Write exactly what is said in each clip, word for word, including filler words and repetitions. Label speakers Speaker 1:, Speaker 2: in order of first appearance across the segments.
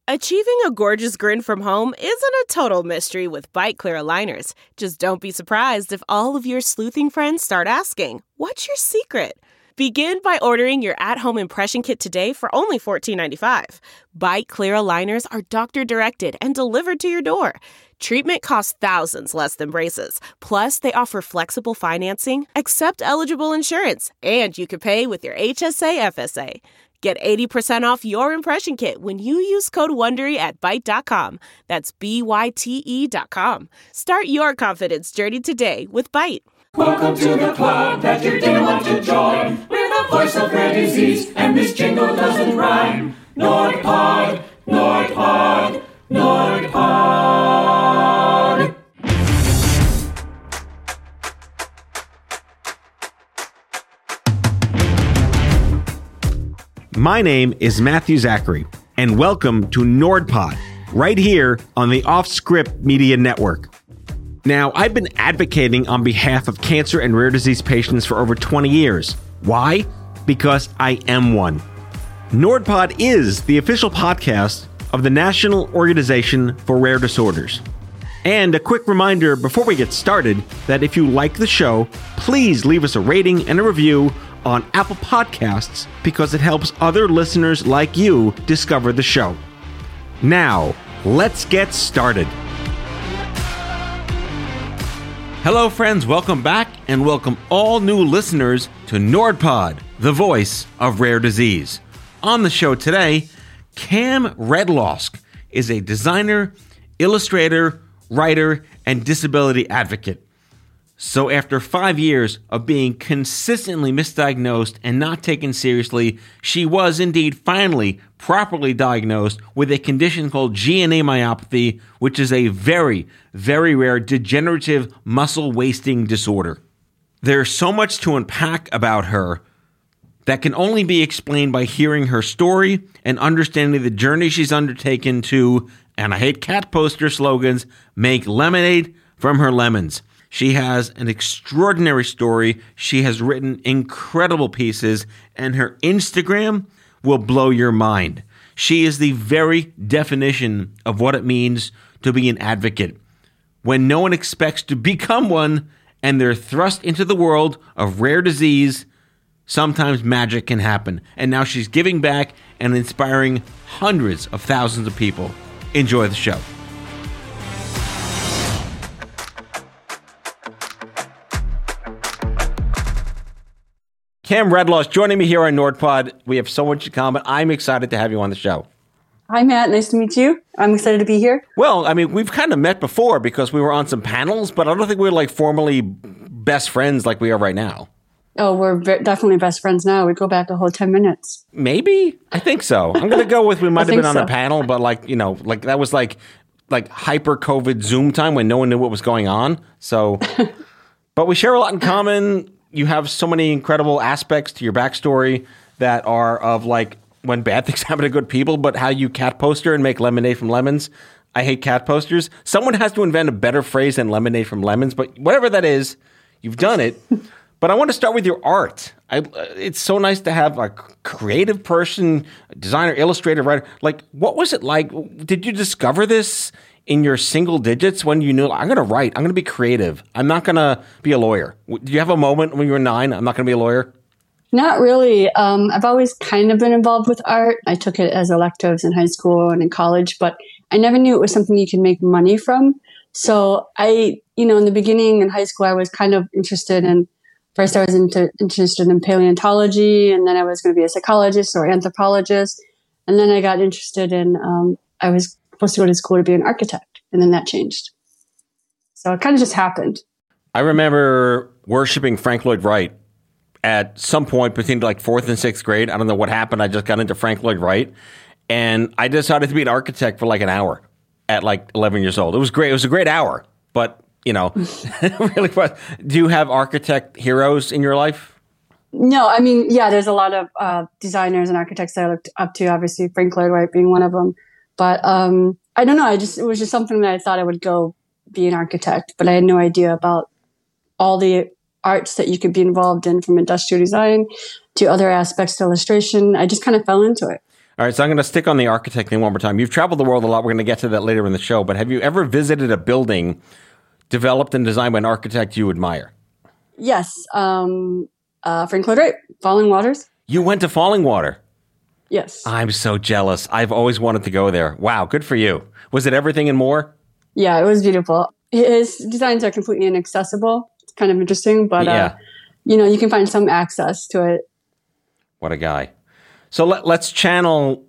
Speaker 1: Achieving a gorgeous grin from home isn't a total mystery with Byte Clear aligners. Just don't be surprised if all of your sleuthing friends start asking, "What's your secret?" Begin by ordering your at-home impression kit today for only fourteen ninety-five. Byte Clear aligners are doctor-directed and delivered to your door. Treatment costs thousands less than braces. Plus, they offer flexible financing, accept eligible insurance, and you can pay with your H S A F S A. Get eighty percent off your impression kit when you use code WONDERY at byte dot com. That's B Y T E dot com. Start your confidence journey today with Byte.
Speaker 2: Welcome to the club that you didn't want to join. We're the voice of rare disease, and this jingle doesn't rhyme. NordPod, NordPod, NordPod.
Speaker 3: My name is Matthew Zachary, and welcome to NordPod, right here on the Off-Script Media Network. Now, I've been advocating on behalf of cancer and rare disease patients for over twenty years. Why? Because I am one. NordPod is the official podcast of the National Organization for Rare Disorders. And a quick reminder before we get started that if you like the show, please leave us a rating and a review on Apple Podcasts because it helps other listeners like you discover the show. Now, let's get started. Hello, friends. Welcome back, and welcome all new listeners to NordPod, the voice of rare disease. On the show today, Cam Redlosk is a designer, illustrator, writer, and disability advocate. So after five years of being consistently misdiagnosed and not taken seriously, she was indeed finally properly diagnosed with a condition called G N A myopathy, which is a very, very rare degenerative muscle wasting disorder. There's so much to unpack about her that can only be explained by hearing her story and understanding the journey she's undertaken to, and I hate cat poster slogans, make lemonade from her lemons. She has an extraordinary story. She has written incredible pieces, and her Instagram will blow your mind. She is the very definition of what it means to be an advocate. When no one expects to become one, and they're thrust into the world of rare disease, sometimes magic can happen. And now she's giving back and inspiring hundreds of thousands of people. Enjoy the show. Cam Redlosk joining me here on NordPod. We have so much in common. I'm excited to have you on the show.
Speaker 4: Hi, Matt. Nice to meet you. I'm excited to be here.
Speaker 3: Well, I mean, we've kind of met before because we were on some panels, but I don't think we we're like formally best friends like we are right now.
Speaker 4: Oh, we're ve- definitely best friends now. We go back a whole ten minutes.
Speaker 3: Maybe? I think so. I'm going to go with we might have been on
Speaker 4: so.
Speaker 3: a panel, but like, you know, like that was like like hyper COVID Zoom time when no one knew what was going on. So, but we share a lot in common. You have so many incredible aspects to your backstory that are of like when bad things happen to good people, but how you cat poster and make lemonade from lemons. I hate cat posters. Someone has to invent a better phrase than lemonade from lemons, but whatever that is, you've done it. But I want to start with your art. I, it's so nice to have a creative person, a designer, illustrator, writer. Like, what was it like? Did you discover this in your single digits when you knew, I'm going to write, I'm going to be creative, I'm not going to be a lawyer? Did you have a moment when you were nine, I'm not going to be a lawyer?
Speaker 4: Not really. Um, I've always kind of been involved with art. I took it as electives in high school and in college, but I never knew it was something you could make money from. So I, you know, in the beginning in high school, I was kind of interested in, first I was into, interested in paleontology, and then I was going to be a psychologist or anthropologist. And then I got interested in, um, I was supposed to go to school to be an architect, and then that changed. So it kind of just happened.
Speaker 3: I remember worshiping Frank Lloyd Wright at some point between like fourth and sixth grade. I don't know what happened. I just got into Frank Lloyd Wright, and I decided to be an architect for like an hour at like eleven years old. It was great. It was a great hour, but you know, really was. Do you have architect heroes in your life?
Speaker 4: No, I mean, yeah, there's a lot of uh, designers and architects that I looked up to, obviously Frank Lloyd Wright being one of them. But um, I don't know. I just, it was just something that I thought I would go be an architect, but I had no idea about all the arts that you could be involved in, from industrial design to other aspects to illustration. I just kind of fell into it.
Speaker 3: All right, so I'm going to stick on the architect thing one more time. You've traveled the world a lot. We're going to get to that later in the show. But have you ever visited a building developed and designed by an architect you admire?
Speaker 4: Yes. Um, uh, Frank Lloyd Wright, Falling Waters.
Speaker 3: You went to Fallingwater?
Speaker 4: Yes.
Speaker 3: I'm so jealous. I've always wanted to go there. Wow, good for you. Was it everything and more?
Speaker 4: Yeah, it was beautiful. His designs are completely inaccessible. It's kind of interesting, but yeah. uh, you know, you can find some access to it.
Speaker 3: What a guy. So let, let's channel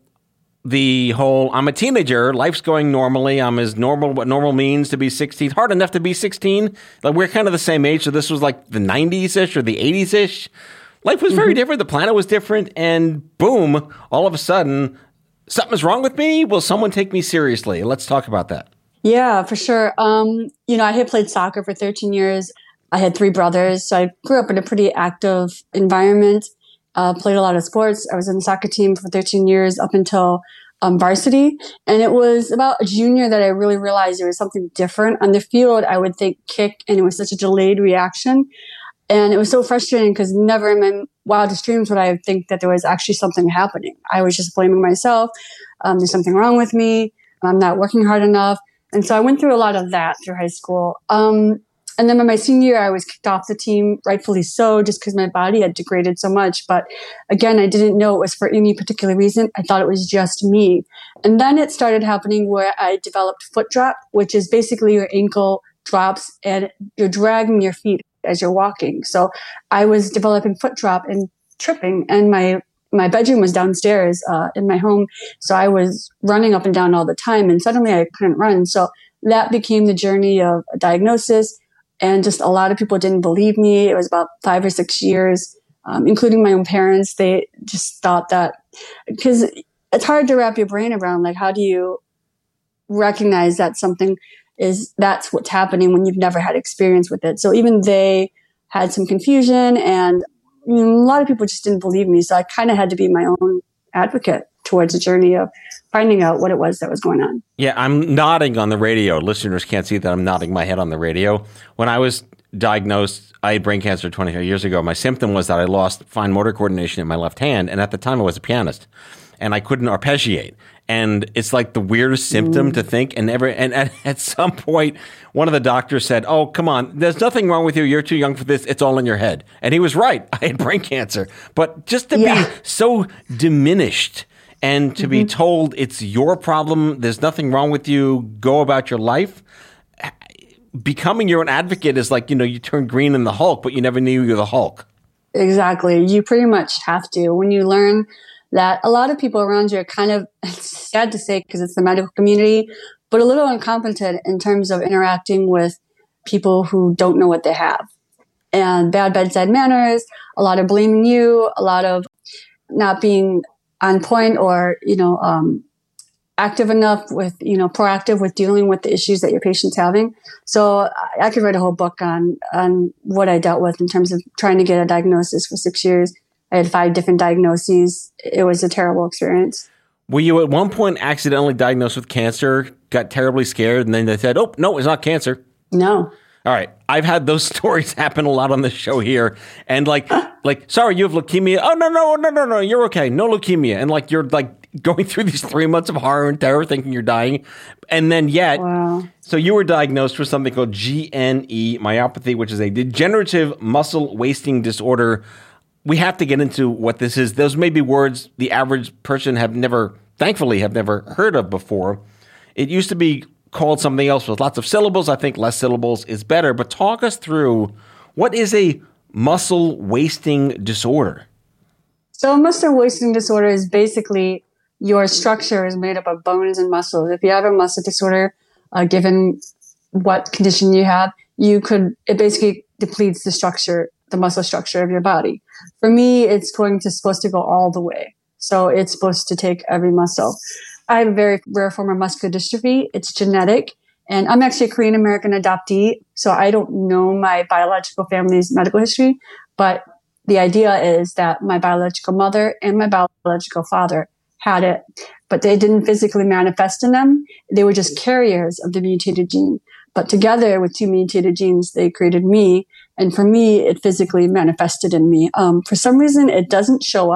Speaker 3: the whole, I'm a teenager, life's going normally, I'm as normal, what normal means to be sixteen. Hard enough to be sixteen. Like, we're kind of the same age, so this was like the nineties-ish or the eighties-ish. Life was very mm-hmm. different, the planet was different, and boom, all of a sudden, something's wrong with me? Will someone take me seriously? Let's talk about that. Yeah,
Speaker 4: for sure. Um, you know, I had played soccer for thirteen years. I had three brothers, so I grew up in a pretty active environment. Uh, played a lot of sports. I was in the soccer team for thirteen years up until um, varsity. And it was about a junior that I really realized there was something different. On the field, I would think kick, and it was such a delayed reaction. And it was so frustrating because never in my wildest dreams would I think that there was actually something happening. I was just blaming myself. Um, there's something wrong with me. I'm not working hard enough. And so I went through a lot of that through high school. Um, And then by my senior year, I was kicked off the team, rightfully so, just because my body had degraded so much. But again, I didn't know it was for any particular reason. I thought it was just me. And then it started happening where I developed foot drop, which is basically your ankle drops and you're dragging your feet as you're walking. So I was developing foot drop and tripping, and my my bedroom was downstairs uh, in my home. So I was running up and down all the time, and suddenly I couldn't run. So that became the journey of a diagnosis. And just a lot of people didn't believe me. It was about five or six years, um, including my own parents. They just thought that, because it's hard to wrap your brain around, like, how do you recognize that something is, that's what's happening when you've never had experience with it. So even they had some confusion, and you know, a lot of people just didn't believe me. So I kind of had to be my own advocate towards the journey of finding out what it was that was going on.
Speaker 3: Yeah, I'm nodding on the radio. Listeners can't see that I'm nodding my head on the radio. When I was diagnosed, I had brain cancer twenty-five years ago. My symptom was that I lost fine motor coordination in my left hand. And at the time I was a pianist and I couldn't arpeggiate. And it's like the weirdest symptom mm. to think. And never, and at, at some point, one of the doctors said, "Oh, come on, there's nothing wrong with you. You're too young for this. It's all in your head." And he was right. I had brain cancer. But just to yeah. be so diminished and to mm-hmm. be told it's your problem, there's nothing wrong with you, go about your life. Becoming your own advocate is like, you know, you turn green in the Hulk, but you never knew you were the Hulk.
Speaker 4: Exactly. You pretty much have to. When you learn that a lot of people around you are kind of, it's sad to say because it's the medical community, but a little incompetent in terms of interacting with people who don't know what they have. And bad bedside manners, a lot of blaming you, a lot of not being on point or, you know, um, active enough with, you know, proactive with dealing with the issues that your patient's having. So I could write a whole book on, on what I dealt with in terms of trying to get a diagnosis for six years. I had five different diagnoses. It was a terrible experience.
Speaker 3: Were you at one point accidentally diagnosed with cancer, got terribly scared, and then they said, "Oh, no, it's not cancer"?
Speaker 4: No.
Speaker 3: All right. I've had those stories happen a lot on the show here. And like, like, sorry, you have leukemia. Oh, no, no, no, no, no. You're okay. No leukemia. And like, you're like going through these three months of horror and terror thinking you're dying. And then yet, wow. So you were diagnosed with something called G N E myopathy, which is a degenerative muscle wasting disorder. We have to get into what this is. Those may be words the average person have never, thankfully, have never heard of before. It used to be called something else with lots of syllables. I think less syllables is better. But talk us through, what is a muscle wasting disorder?
Speaker 4: So muscle wasting disorder is basically your structure is made up of bones and muscles. If you have a muscle disorder, uh, given what condition you have, you could, it basically depletes the structure, the muscle structure of your body. For me, it's going to supposed to go all the way. So it's supposed to take every muscle. I have a very rare form of muscular dystrophy. It's genetic. And I'm actually a Korean American adoptee. So I don't know my biological family's medical history. But the idea is that my biological mother and my biological father had it, but they didn't physically manifest in them. They were just carriers of the mutated gene. But together with two mutated genes, they created me. And for me, it physically manifested in me. Um, for some reason, it doesn't show up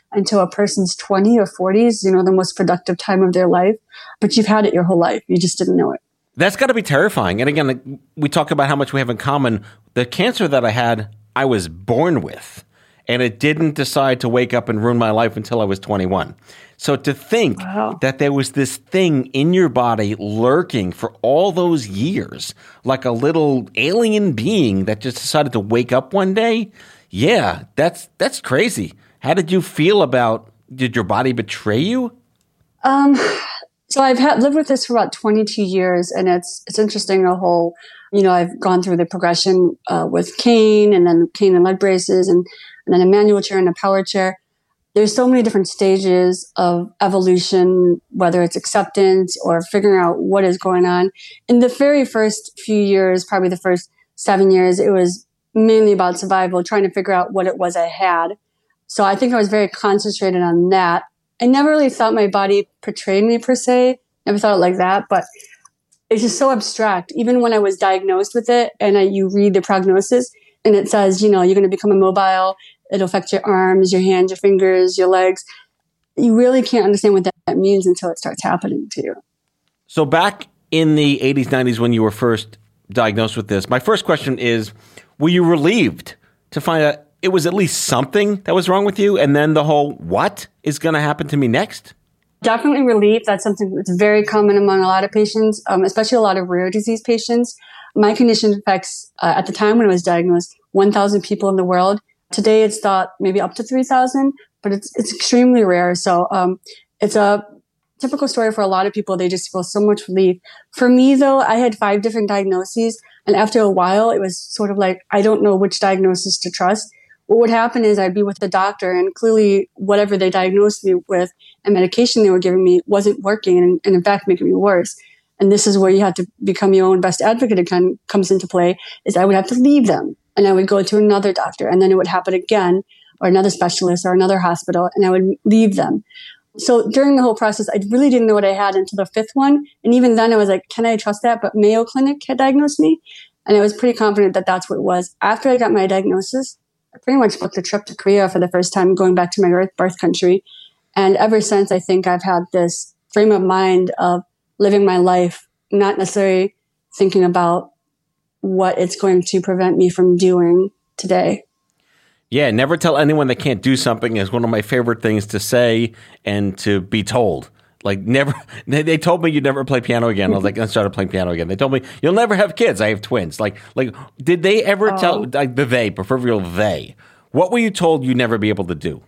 Speaker 4: until a person's twenty or forties, you know, the most productive time of their life. But you've had it your whole life. You just didn't know it.
Speaker 3: That's got to be terrifying. And again, we talk about how much we have in common. The cancer that I had, I was born with, and it didn't decide to wake up and ruin my life until I was twenty-one. So to think
Speaker 4: Wow.
Speaker 3: that there was this thing in your body lurking for all those years, like a little alien being that just decided to wake up one day, yeah, that's that's crazy. How did you feel about, did your body betray you?
Speaker 4: Um, so I've had, lived with this for about twenty-two years, and it's it's interesting. The whole, you know, I've gone through the progression uh, with cane, and then cane and leg braces, and and then a manual chair and a power chair. There's so many different stages of evolution, whether it's acceptance or figuring out what is going on. In the very first few years, probably the first seven years, it was mainly about survival, trying to figure out what it was I had. So I think I was very concentrated on that. I never really thought my body portrayed me per se. Never thought it like that, but it's just so abstract. Even when I was diagnosed with it and I, you read the prognosis and it says, you know, you're going to become immobile. It'll affect your arms, your hands, your fingers, your legs. You really can't understand what that means until it starts happening to you.
Speaker 3: So back in the eighties, nineties, when you were first diagnosed with this, my first question is, were you relieved to find out it was at least something that was wrong with you? And then the whole, what is going to happen to me next?
Speaker 4: Definitely relief. That's something that's very common among a lot of patients, um, especially a lot of rare disease patients. My condition affects, uh, at the time when I was diagnosed, one thousand people in the world. Today it's thought maybe up to three thousand, but it's it's extremely rare. So um, it's a typical story for a lot of people. They just feel so much relief. For me, though, I had five different diagnoses. And after a while, it was sort of like, I don't know which diagnosis to trust. What would happen is I'd be with the doctor, and clearly whatever they diagnosed me with and medication they were giving me wasn't working, and, and in fact making me worse. And this is where you have to become your own best advocate. It kind of comes into play, is I would have to leave them. And I would go to another doctor, and then it would happen again, or another specialist or another hospital, and I would leave them. So during the whole process, I really didn't know what I had until the fifth one. And even then I was like, can I trust that? But Mayo Clinic had diagnosed me, and I was pretty confident that that's what it was. After I got my diagnosis, I pretty much booked a trip to Korea for the first time, going back to my birth country. And ever since, I think I've had this frame of mind of living my life, not necessarily thinking about what it's going to prevent me from doing today.
Speaker 3: Yeah, never tell anyone they can't do something is one of my favorite things to say and to be told. Like never, they told me you'd never play piano again. I was like, I started playing piano again. They told me you'll never have kids. I have twins. Like, like, did they ever
Speaker 4: Oh.
Speaker 3: tell, like the they, proverbial they, what were you told you'd never be able to do?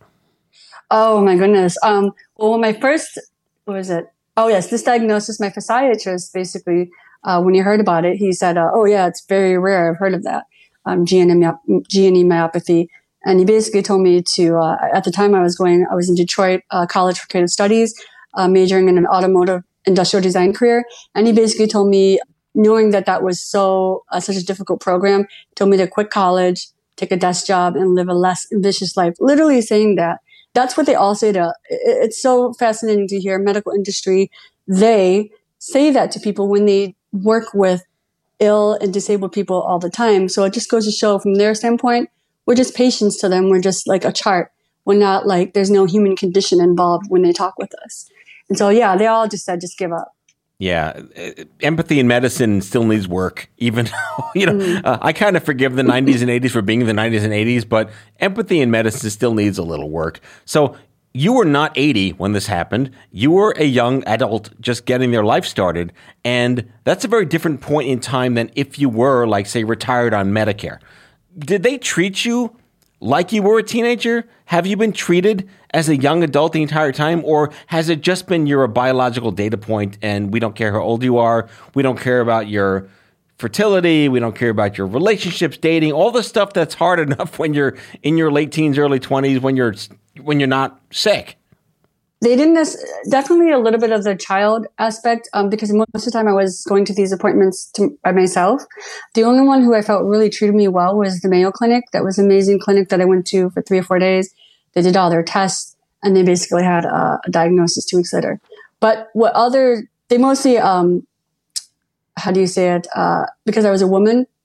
Speaker 4: Oh my goodness. Um, well, when my first, what was it? Oh yes, this diagnosis, my physiatrist basically, uh, when he heard about it, he said, uh, oh yeah, it's very rare. I've heard of that. Um, G N E myopathy. And he basically told me to, uh, at the time I was going, I was in Detroit uh, College for Creative Studies, uh, majoring in an automotive industrial design career. And he basically told me, knowing that that was so, uh, such a difficult program, told me to quit college, take a desk job, and live a less ambitious life. Literally saying that. That's what they all say to, it's so fascinating to hear medical industry. They say that to people when they work with ill and disabled people all the time. So it just goes to show from their standpoint, we're just patients to them. We're just like a chart. We're not like, there's no human condition involved when they talk with us. And so, yeah, they all just said, just give up.
Speaker 3: Yeah, empathy in medicine still needs work. Even, you know, mm. uh, I kind of forgive the nineties and eighties for being the nineties and eighties, but empathy in medicine still needs a little work. So you were not eighty when this happened. You were a young adult just getting their life started. And that's a very different point in time than if you were, like, say, retired on Medicare. Did they treat you like you were a teenager? Have you been treated as a young adult the entire time? Or has it just been you're a biological data point and we don't care how old you are? We don't care about your fertility. We don't care about your relationships, dating, all the stuff that's hard enough when you're in your late teens, early twenties, when you're when you're not sick.
Speaker 4: They didn't, definitely a little bit of the child aspect, um, because most of the time I was going to these appointments to, by myself. The only one who I felt really treated me well was the Mayo Clinic. That was an amazing clinic that I went to for three or four days. They did all their tests, and they basically had a, a diagnosis two weeks later. But what other, they mostly, um, how do you say it? Uh, because I was a woman,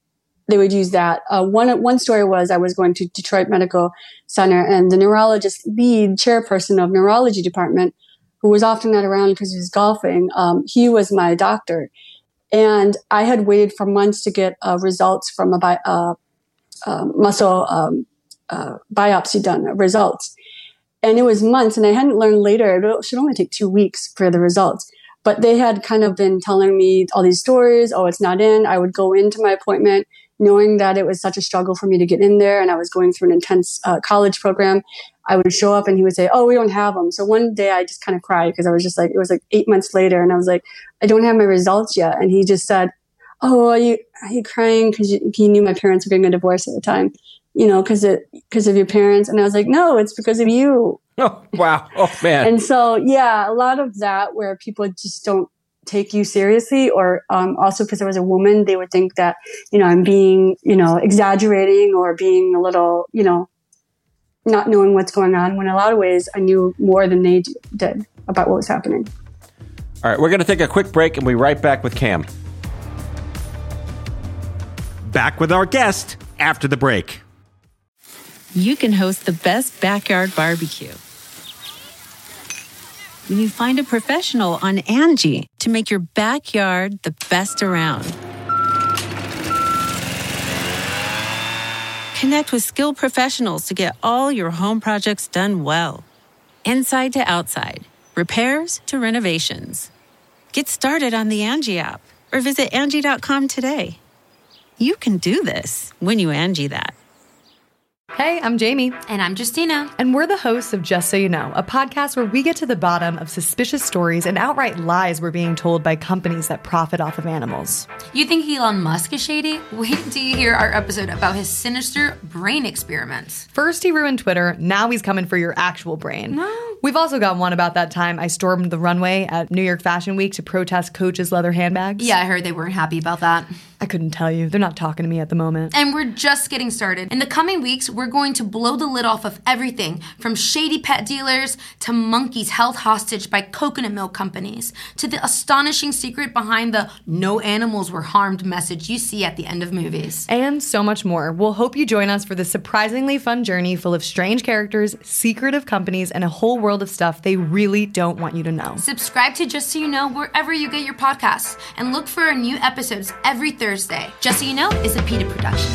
Speaker 4: they would use that. Uh, one one story was I was going to Detroit Medical Center, and the neurologist, lead chairperson of neurology department, who was often not around because he was golfing, um, he was my doctor. And I had waited for months to get uh, results from a bi- uh, uh, muscle um, uh, biopsy done, uh, results. And it was months, and I hadn't learned later, it should only take two weeks for the results. But they had kind of been telling me all these stories, oh, it's not in. I would go into my appointment knowing that it was such a struggle for me to get in there, and I was going through an intense uh, college program. I would show up and he would say, oh, we don't have them. So one day I just kind of cried because I was just like, it was like eight months later. And I was like, I don't have my results yet. And he just said, oh, are you, are you crying? Because he knew my parents were getting a divorce at the time, you know, because because of your parents. And I was like, no, it's because of you.
Speaker 3: Oh, wow. Oh, man.
Speaker 4: And so, yeah, a lot of that where people just don't take you seriously, or um, also because I was a woman, they would think that, you know, I'm being, you know, exaggerating or being a little, you know, not knowing what's going on, when in a lot of ways I knew more than they did about what was happening.
Speaker 3: All right, we're going to take a quick break and we'll be right back with Cam. Back with our guest after the break.
Speaker 5: You can host the best backyard barbecue when you find a professional on Angie to make your backyard the best around. Connect with skilled professionals to get all your home projects done well. Inside to outside, repairs to renovations. Get started on the Angie app or visit Angie dot com today. You can do this when you Angie that.
Speaker 6: Hey, I'm Jamie.
Speaker 7: And I'm Justina.
Speaker 6: And we're the hosts of Just So You Know, a podcast where we get to the bottom of suspicious stories and outright lies we're being told by companies that profit off of animals.
Speaker 7: You think Elon Musk is shady? Wait until you hear our episode about his sinister brain experiments.
Speaker 6: First he ruined Twitter, now he's coming for your actual brain.
Speaker 7: No.
Speaker 6: We've also got one about that time I stormed the runway at New York Fashion Week to protest Coach's leather handbags.
Speaker 7: Yeah, I heard they weren't happy about that.
Speaker 6: I couldn't tell you. They're not talking to me at the moment.
Speaker 7: And we're just getting started. In the coming weeks, we're going to blow the lid off of everything from shady pet dealers to monkeys held hostage by coconut milk companies to the astonishing secret behind the no animals were harmed message you see at the end of movies.
Speaker 6: And so much more. We'll hope you join us for this surprisingly fun journey full of strange characters, secretive companies, and a whole world of stuff they really don't want you to know.
Speaker 7: Subscribe to Just So You Know wherever you get your podcasts and look for our new episodes every Thursday. Just So You Know is a PETA production.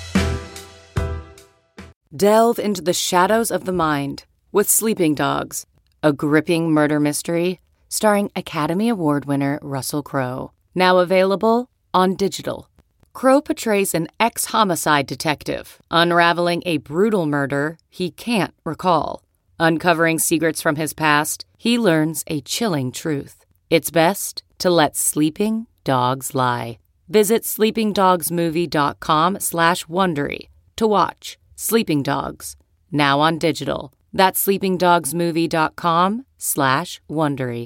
Speaker 8: Delve into the shadows of the mind with Sleeping Dogs, a gripping murder mystery starring Academy Award winner Russell Crowe. Now available on digital. Crowe portrays an ex-homicide detective unraveling a brutal murder he can't recall. Uncovering secrets from his past, he learns a chilling truth. It's best to let sleeping dogs lie. Visit sleepingdogsmovie.com slash Wondery to watch Sleeping Dogs, now on digital. That's sleepingdogsmovie.com slash Wondery.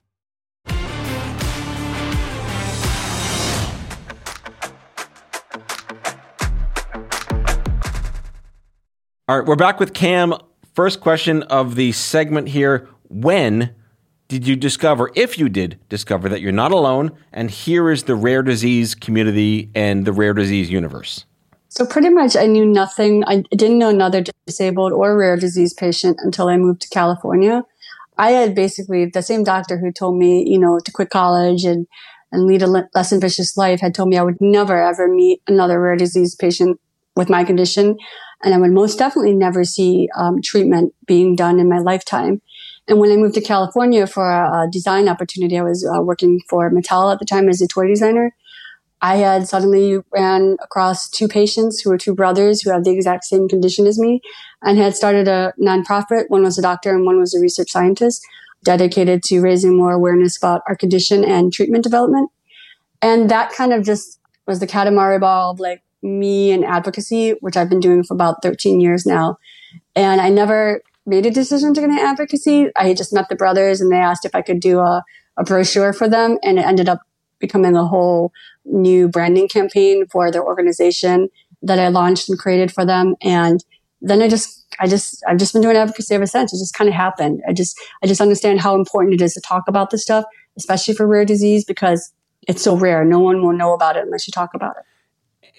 Speaker 3: All right, we're back with Cam. First question of the segment here. When did you discover, if you did discover, that you're not alone, and here is the rare disease community and the rare disease universe?
Speaker 4: So pretty much I knew nothing. I didn't know another disabled or rare disease patient until I moved to California. I had basically the same doctor who told me, you know, to quit college and, and lead a less ambitious life had told me I would never, ever meet another rare disease patient with my condition. And I would most definitely never see um, treatment being done in my lifetime. And when I moved to California for a, a design opportunity, I was uh, working for Mattel at the time as a toy designer. I had suddenly ran across two patients who were two brothers who have the exact same condition as me and had started a nonprofit. One was a doctor and one was a research scientist dedicated to raising more awareness about our condition and treatment development. And that kind of just was the Katamari ball of like me and advocacy, which I've been doing for about thirteen years now. And I never made a decision to get into advocacy. I just met the brothers and they asked if I could do a, a brochure for them. And it ended up becoming a whole new branding campaign for their organization that I launched and created for them. And then I just, I just, I've just been doing advocacy ever since. It just kind of happened. I just, I just understand how important it is to talk about this stuff, especially for rare disease, because it's so rare. No one will know about it unless you talk about it.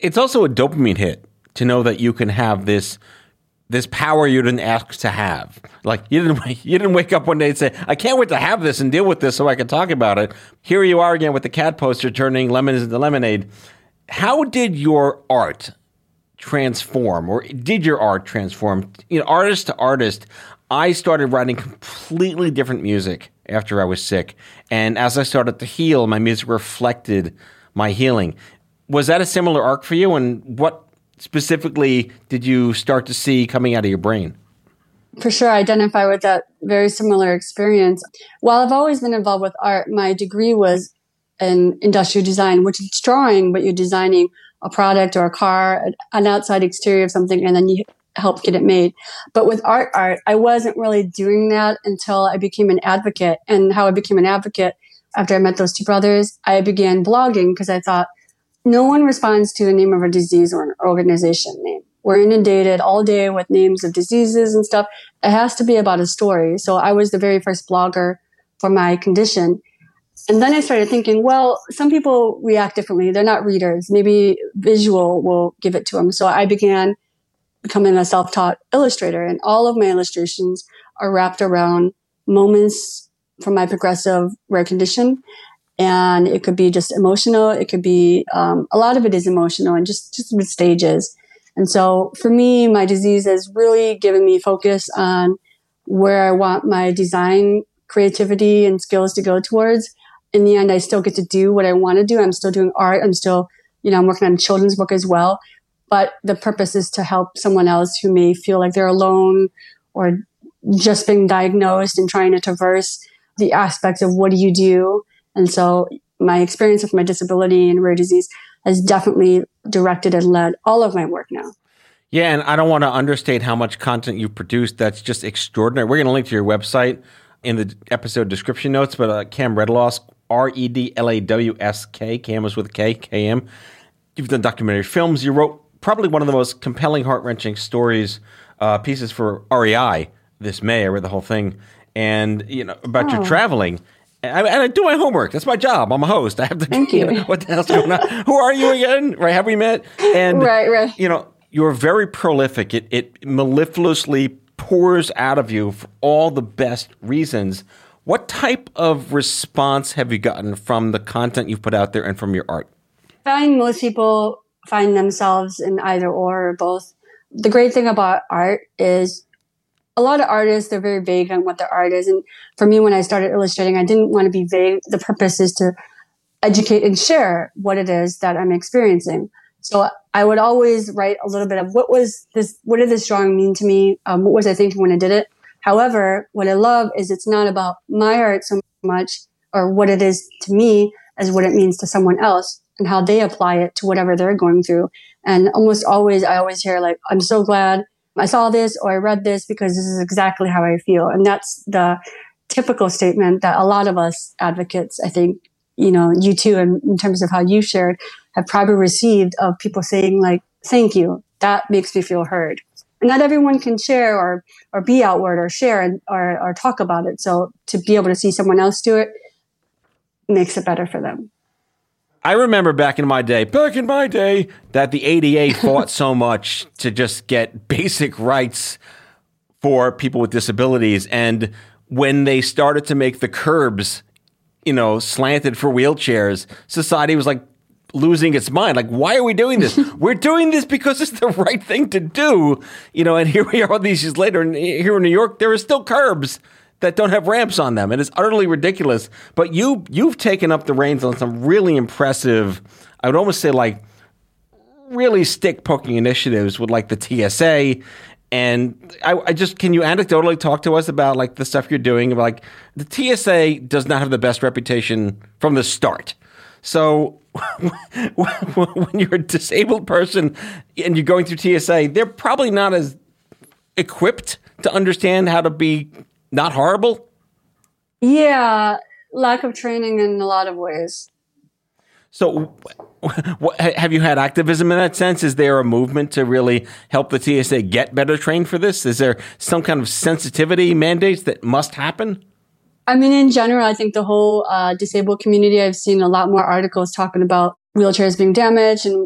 Speaker 3: It's also a dopamine hit to know that you can have this this power you didn't ask to have. Like you didn't you didn't wake up one day and say, I can't wait to have this and deal with this so I can talk about it. Here you are again with the cat poster turning lemons into lemonade. How did your art transform, or did your art transform? You know, artist to artist, I started writing completely different music after I was sick. And as I started to heal, my music reflected my healing. Was that a similar arc for you? And what specifically did you start to see coming out of your brain?
Speaker 4: For sure, I identify with that very similar experience. While I've always been involved with art, my degree was in industrial design, which is drawing, but you're designing a product or a car, an outside exterior of something, and then you help get it made. But with art, art, I wasn't really doing that until I became an advocate. And how I became an advocate, after I met those two brothers, I began blogging because I thought, no one responds to the name of a disease or an organization name. We're inundated all day with names of diseases and stuff. It has to be about a story. So I was the very first blogger for my condition. And then I started thinking, well, some people react differently. They're not readers. Maybe visual will give it to them. So I began becoming a self-taught illustrator. And all of my illustrations are wrapped around moments from my progressive rare condition. And it could be just emotional. It could be, um, a lot of it is emotional and just, just with stages. And so for me, my disease has really given me focus on where I want my design creativity and skills to go towards. In the end, I still get to do what I want to do. I'm still doing art. I'm still, you know, I'm working on a children's book as well. But the purpose is to help someone else who may feel like they're alone or just being diagnosed and trying to traverse the aspects of what do you do. And so my experience with my disability and rare disease has definitely directed and led all of my work now.
Speaker 3: Yeah, and I don't want to understate how much content you've produced. That's just extraordinary. We're going to link to your website in the episode description notes, but uh, Cam Redlawsk, R E D L A W S K, Cam was with a K, K M. You've done documentary films. You wrote probably one of the most compelling, heart-wrenching stories, uh, pieces for R E I this May. I read the whole thing. And, you know, about oh. your traveling. And I, and I do my homework. That's my job. I'm a host. I have to.
Speaker 4: Thank you.
Speaker 3: you know, what the hell's going on? Who are you again? Right? Have we met? And
Speaker 4: right, right.
Speaker 3: You know, you're very prolific. It it mellifluously pours out of you for all the best reasons. What type of response have you gotten from the content you've put out there and from your art?
Speaker 4: I find most people find themselves in either or, or both. The great thing about art is a lot of artists, they're very vague on what their art is. And for me, when I started illustrating, I didn't want to be vague. The purpose is to educate and share what it is that I'm experiencing. So I would always write a little bit of what was this, what did this drawing mean to me? Um, what was I thinking when I did it? However, what I love is it's not about my art so much or what it is to me as what it means to someone else and how they apply it to whatever they're going through. And almost always, I always hear like, I'm so glad I saw this or I read this because this is exactly how I feel. And that's the typical statement that a lot of us advocates, I think, you know, you too, in, in terms of how you shared, have probably received of people saying like, thank you. That makes me feel heard. And not everyone can share or, or be outward or share and, or, or talk about it. So to be able to see someone else do it makes it better for them.
Speaker 3: I remember back in my day, back in my day, that the A D A fought so much to just get basic rights for people with disabilities. And when they started to make the curbs, you know, slanted for wheelchairs, society was like losing its mind. Like, why are we doing this? We're doing this because it's the right thing to do. You know, and here we are all these years later, and here in New York, there are still curbs that don't have ramps on them. And it's utterly ridiculous. But you, you've taken up the reins on some really impressive, I would almost say like really stick poking initiatives with like the T S A. And I, I just, can you anecdotally talk to us about like the stuff you're doing? Like the T S A does not have the best reputation from the start. So when you're a disabled person and you're going through T S A, they're probably not as equipped to understand how to be not horrible?
Speaker 4: Yeah, lack of training in a lot of ways.
Speaker 3: So what, have you had activism in that sense? Is there a movement to really help the T S A get better trained for this? Is there some kind of sensitivity mandates that must happen?
Speaker 4: I mean, in general, I think the whole uh, disabled community, I've seen a lot more articles talking about wheelchairs being damaged and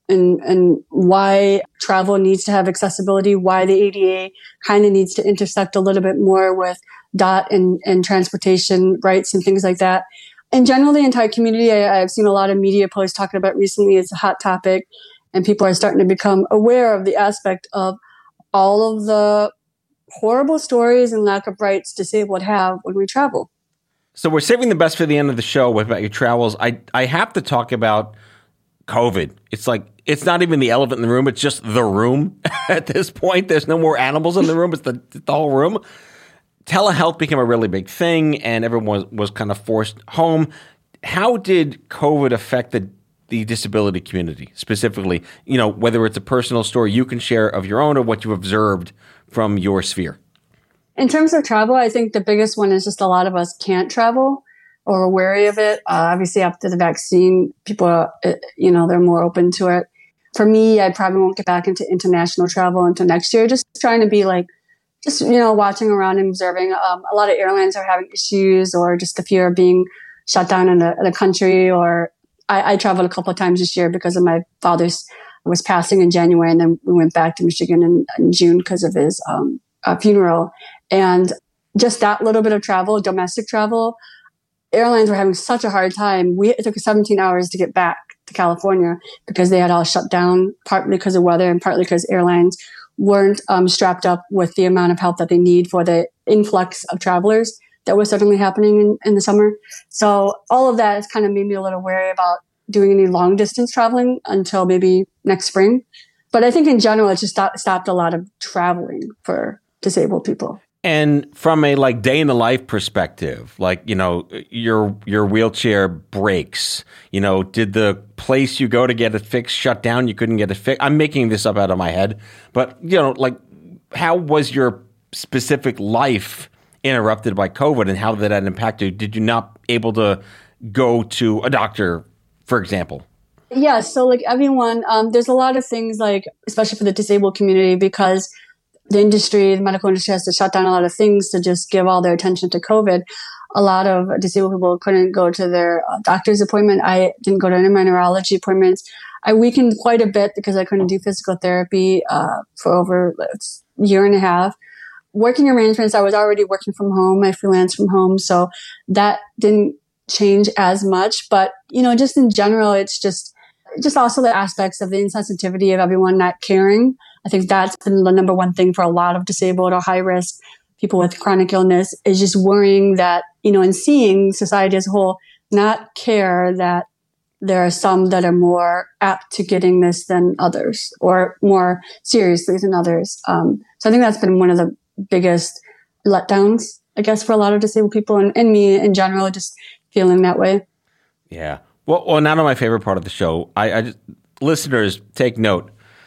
Speaker 4: and, and why travel needs to have accessibility, why the A D A kind of needs to intersect a little bit more with D O T and, and transportation rights and things like that. In general, the entire community, I, I've seen a lot of media posts talking about recently. It's a hot topic, and people are starting to become aware of the aspect of all of the horrible stories and lack of rights disabled have when we travel.
Speaker 3: So we're saving the best for the end of the show about your travels. I, I have to talk about COVID. It's like, it's not even the elephant in the room. It's just the room at this point. There's no more animals in the room. It's the, the whole room. Telehealth became a really big thing, and everyone was, was kind of forced home. How did COVID affect the, the disability community specifically? You know, whether it's a personal story you can share of your own or what you've observed from your sphere.
Speaker 4: In terms of travel, I think the biggest one is just a lot of us can't travel or are wary of it. Uh, obviously, after the vaccine, people are, you know, they're more open to it. For me, I probably won't get back into international travel until next year. Just trying to be like, just, you know, watching around and observing. Um, a lot of airlines are having issues or just the fear of being shut down in a, in a country. Or I, I traveled a couple of times this year because of my father's was passing in January. And then we went back to Michigan in, in June because of his um, uh, funeral. And just that little bit of travel, domestic travel, airlines were having such a hard time. We, it took seventeen hours to get back to California because they had all shut down, partly because of weather and partly because airlines weren't um, strapped up with the amount of help that they need for the influx of travelers that was suddenly happening in, in the summer. So all of that has kind of made me a little wary about doing any long distance traveling until maybe next spring. But I think in general, it just stopped, stopped a lot of traveling for disabled people.
Speaker 3: And from a like day in the life perspective, like, you know, your your wheelchair breaks, you know, did the place you go to get it fixed shut down? You couldn't get it fixed? I'm making this up out of my head. But, you know, like, how was your specific life interrupted by COVID, and how did that impact you? Did you not able to go to a doctor, for example?
Speaker 4: Yeah, so like everyone, um, there's a lot of things like, especially for the disabled community, because the industry, the medical industry has to shut down a lot of things to just give all their attention to COVID. A lot of disabled people couldn't go to their uh, doctor's appointment. I didn't go to any of my neurology appointments. I weakened quite a bit because I couldn't do physical therapy uh, for over a year and a half. Working arrangements, I was already working from home. I freelance from home. So that didn't change as much. But, you know, just in general, it's just, just also the aspects of the insensitivity of everyone not caring. I think that's been the number one thing for a lot of disabled or high risk people with chronic illness, is just worrying that, you know, and seeing society as a whole not care that there are some that are more apt to getting this than others, or more seriously than others. Um, so I think that's been one of the biggest letdowns, I guess, for a lot of disabled people, and, and me in general, just feeling that way.
Speaker 3: Yeah. Well, well, now to my favorite part of the show. I, I just, listeners, take note.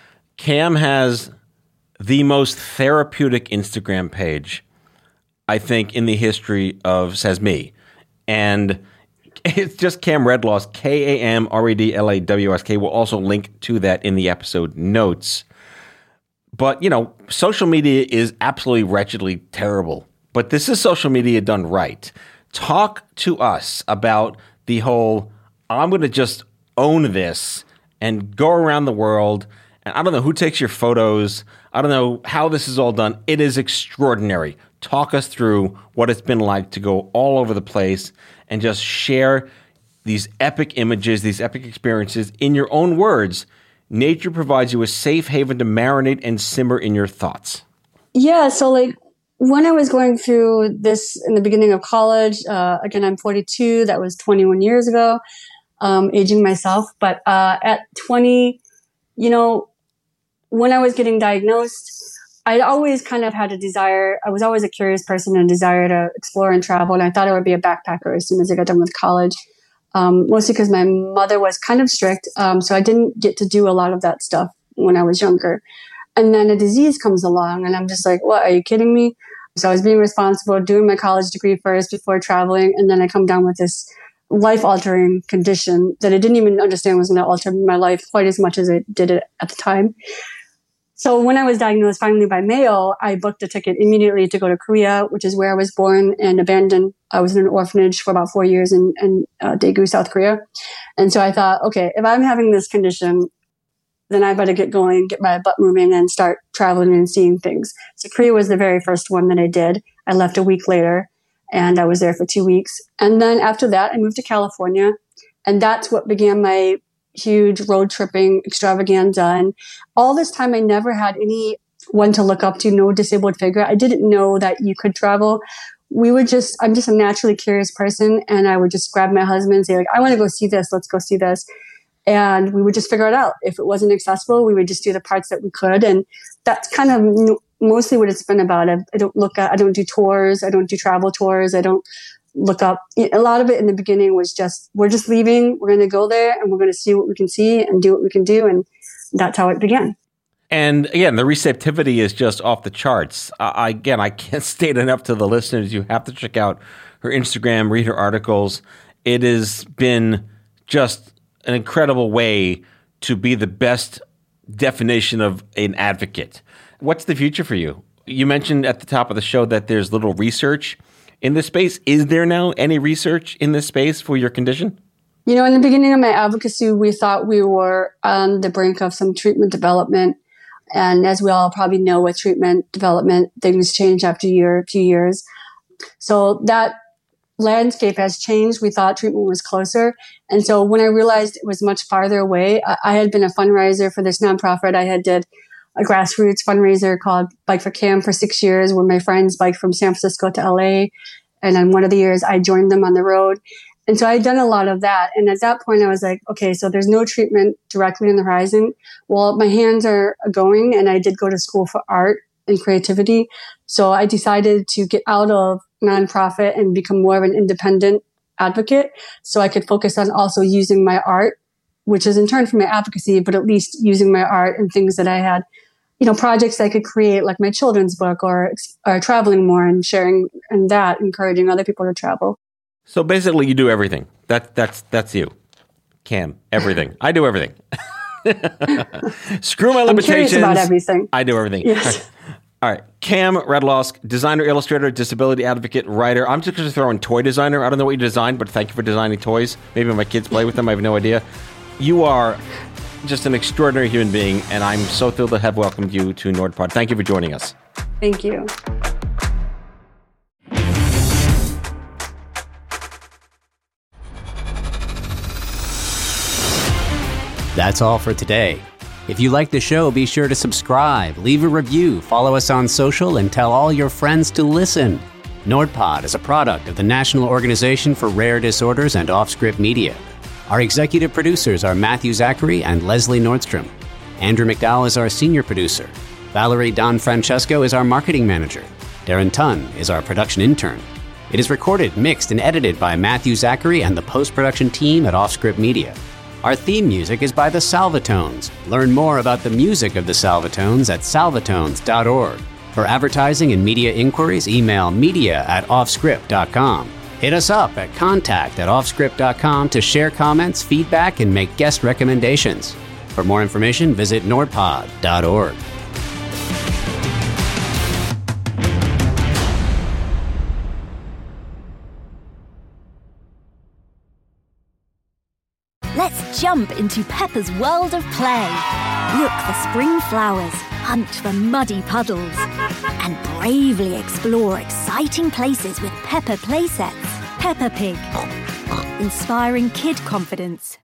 Speaker 3: Cam has the most therapeutic Instagram page, I think, in the history of Says Me. And it's just Cam Redlaws, K A M R E D L A W S K. We'll also link to that in the episode notes. But, you know, social media is absolutely wretchedly terrible. But this is social media done right. Talk to us about the whole, I'm going to just own this and go around the world. And I don't know who takes your photos. I don't know how this is all done. It is extraordinary. Talk us through what it's been like to go all over the place and just share these epic images, these epic experiences in your own words. Nature provides you a safe haven to marinate and simmer in your thoughts.
Speaker 4: Yeah, so like when I was going through this in the beginning of college, uh, again, I'm forty-two. That was twenty-one years ago, um, aging myself. But uh, at twenty, you know, when I was getting diagnosed, I'd always kind of had a desire. I was always a curious person and a desire to explore and travel. And I thought I would be a backpacker as soon as I got done with college, um, mostly because my mother was kind of strict. Um, so I didn't get to do a lot of that stuff when I was younger. And then a disease comes along and I'm just like, what, are you kidding me? So I was being responsible, doing my college degree first before traveling. And then I come down with this life-altering condition that I didn't even understand was going to alter my life quite as much as it did it at the time. So when I was diagnosed finally by Mayo, I booked a ticket immediately to go to Korea, which is where I was born and abandoned. I was in an orphanage for about four years in, in uh, Daegu, South Korea. And so I thought, okay, if I'm having this condition, then I better get going, get my butt moving, and start traveling and seeing things. So Korea was the very first one that I did. I left a week later, and I was there for two weeks. And then after that, I moved to California, and that's what began my huge road tripping extravaganza. And all this time, I never had anyone to look up to, no disabled figure. I didn't know that you could travel. We would just, I'm just a naturally curious person, and I would just grab my husband and say, like, I want to go see this. Let's go see this. And we would just figure it out. If it wasn't accessible, we would just do the parts that we could. And that's kind of mostly what it's been about. I, I don't look at, I don't do tours. I don't do travel tours. I don't look up. A lot of it in the beginning was just, we're just leaving. We're going to go there and we're going to see what we can see and do what we can do. And that's how it began.
Speaker 3: And again, the receptivity is just off the charts. Uh, again, I can't state enough to the listeners. You have to check out her Instagram, read her articles. It has been just an incredible way to be the best definition of an advocate. What's the future for you? You mentioned at the top of the show that there's little research in this space. Is there now any research in this space for your condition?
Speaker 4: You know, in the beginning of my advocacy, we thought we were on the brink of some treatment development. And as we all probably know, with treatment development, things change after a year, a few years. So that landscape has changed. We thought treatment was closer. And so when I realized it was much farther away, I, I had been a fundraiser for this nonprofit. I had did a grassroots fundraiser called Bike for Cam for six years where my friends biked from San Francisco to L A. And then one of the years I joined them on the road. And so I had done a lot of that. And at that point I was like, okay, so there's no treatment directly on the horizon. Well, my hands are going, and I did go to school for art and creativity. So I decided to get out of nonprofit and become more of an independent advocate so I could focus on also using my art, which is in turn for my advocacy, but at least using my art and things that I had, you know, projects I could create like my children's book or, or traveling more and sharing and that, encouraging other people to travel.
Speaker 3: So basically you do everything. That, that's, that's you, Cam, everything. I do everything. Screw my limitations.
Speaker 4: I'm curious about everything.
Speaker 3: I do everything.
Speaker 4: Yes.
Speaker 3: All right. Cam Redlosk, designer, illustrator, disability advocate, writer. I'm just going to throw in toy designer. I don't know what you design, but thank you for designing toys. Maybe my kids play with them. I have no idea. You are just an extraordinary human being, and I'm so thrilled to have welcomed you to NordPod. Thank you for joining us.
Speaker 4: Thank you.
Speaker 9: That's all for today. If you like the show, be sure to subscribe, leave a review, follow us on social, and tell all your friends to listen. NordPod is a product of the National Organization for Rare Disorders and Offscript Media. Our executive producers are Matthew Zachary and Leslie Nordstrom. Andrew McDowell is our senior producer. Valerie Don Francesco is our marketing manager. Darren Tunn is our production intern. It is recorded, mixed, and edited by Matthew Zachary and the post-production team at Offscript Media. Our theme music is by the Salvatones. Learn more about the music of the Salvatones at salvatones dot org. For advertising and media inquiries, email media at offscript dot com. Hit us up at contact at offscript dot com to share comments, feedback, and make guest recommendations. For more information, visit nordpod dot org.
Speaker 10: Let's jump into Peppa's world of play. Look for spring flowers, hunt for muddy puddles, and bravely explore exciting places with Peppa playsets. Peppa Pig, inspiring kid confidence.